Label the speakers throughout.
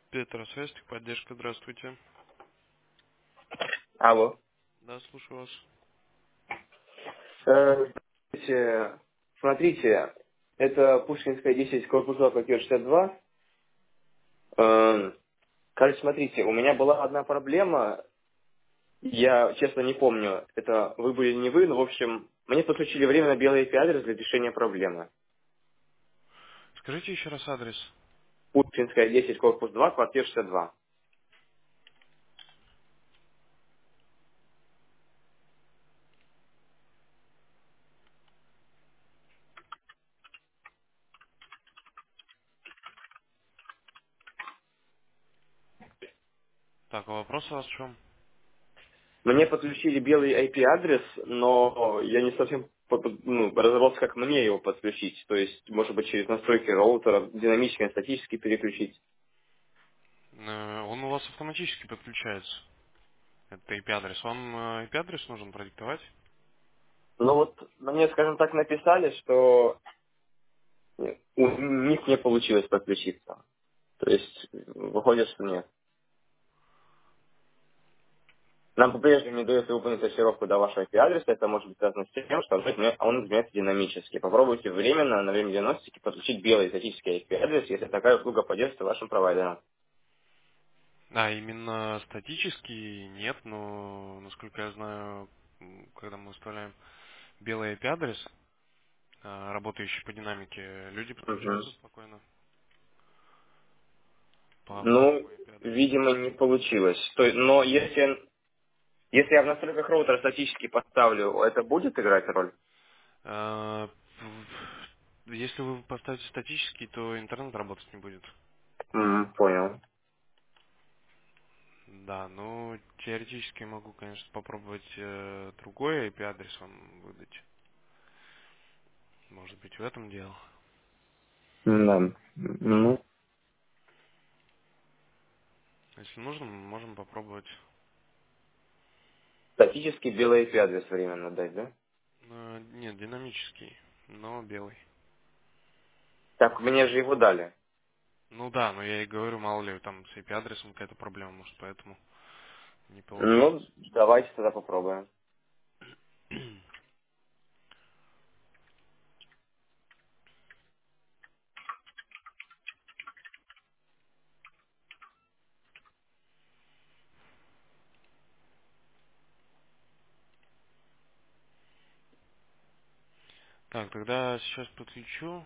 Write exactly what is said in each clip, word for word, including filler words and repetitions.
Speaker 1: Петросвязь, поддержка, здравствуйте.
Speaker 2: Алло.
Speaker 1: Да, слушаю вас.
Speaker 2: Э, Смотрите, смотрите, это Пушкинская десять, корпус два, квартира шестьдесят два. Э, Короче, смотрите, у меня была одна проблема, я честно не помню, это вы были не вы, но в общем, мне подключили временно белый ай пи-адрес для решения проблемы.
Speaker 1: Скажите еще раз адрес.
Speaker 2: Пушкинская десять, корпус два, квартира шестьдесят два.
Speaker 1: Так, а вопрос у вас в чем?
Speaker 2: Мне подключили белый ай пи-адрес, но я не совсем по- по- ну, разобрался, как мне его подключить. То есть, может быть, через настройки роутера динамически на статически переключить.
Speaker 1: Э, Он у вас автоматически подключается. Это ай пи-адрес. Вам э, ай пи-адрес нужен продиктовать?
Speaker 2: Ну вот мне, скажем так, написали, что у них не получилось подключиться. То есть выходит, что нет. Нам по-прежнему не дается выполнить тестировку до вашего ай пи-адреса. Это может быть связано с тем, что он изменя- он изменяется динамически. Попробуйте временно на время диагностики подключить белый статический ай пи-адрес, если такая услуга поддерживается вашим провайдером.
Speaker 1: Да, именно статический нет, но, насколько я знаю, м, когда мы выставляем белый ай пи-адрес, э, работающий по динамике, люди
Speaker 2: Мгм.
Speaker 1: подключаются спокойно по
Speaker 2: Ну,
Speaker 1: обычному ай пи-адресу.
Speaker 2: видимо, не получилось. То есть, но если, если я в настройках роутера статически поставлю, это будет играть роль?
Speaker 1: Э, в- Если вы поставите статический, то интернет работать не будет.
Speaker 2: М, понял.
Speaker 1: Да, ну теоретически я могу, конечно, попробовать э, другой ай пи-адрес вам выдать. Может быть, в этом дело.
Speaker 2: Да. Ну,
Speaker 1: Если нужно, мы можем попробовать.
Speaker 2: статически белый ай пи-адрес временно дать, да?
Speaker 1: Э, нет, динамический, но белый.
Speaker 2: Так, мне же его дали.
Speaker 1: Ну да, но я и говорю, мало ли там с ай пи-адресом какая-то проблема, может, поэтому не
Speaker 2: Ну,
Speaker 1: получается.
Speaker 2: давайте тогда попробуем.
Speaker 1: Так, тогда сейчас подключу.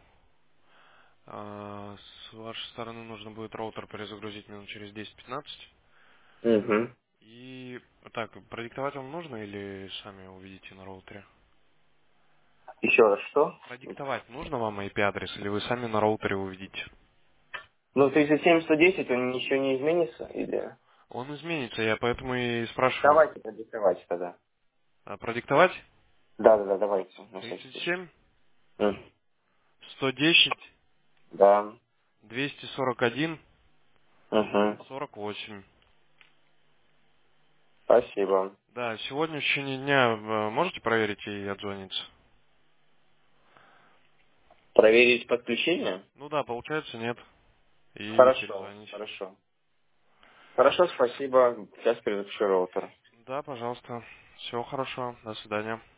Speaker 1: А, С вашей стороны нужно будет роутер перезагрузить минут через десять-пятнадцать.
Speaker 2: Угу.
Speaker 1: И так, продиктовать вам нужно или сами увидите на роутере?
Speaker 2: Еще раз что?
Speaker 1: Продиктовать нужно вам ай пи-адрес или вы сами на роутере увидите?
Speaker 2: Ну, тридцать семь сто десять, он еще не изменится? Или...
Speaker 1: Он изменится, я поэтому и спрашиваю.
Speaker 2: Давайте продиктовать тогда.
Speaker 1: А, Продиктовать?
Speaker 2: Да, да, да, давайте, на всякий
Speaker 1: тридцать
Speaker 2: случай.
Speaker 1: семь
Speaker 2: М,
Speaker 1: сто десять
Speaker 2: Да.
Speaker 1: двести сорок один
Speaker 2: Угу.
Speaker 1: сорок восемь.
Speaker 2: Спасибо.
Speaker 1: Да, сегодня в течение дня э, можете проверить и отзвониться?
Speaker 2: Проверить подключение?
Speaker 1: Ну да, получается нет. И
Speaker 2: Хорошо,
Speaker 1: перезвонить.
Speaker 2: хорошо. Хорошо, спасибо. Сейчас перезапишу роутер.
Speaker 1: Да, пожалуйста. Всего хорошего. До свидания.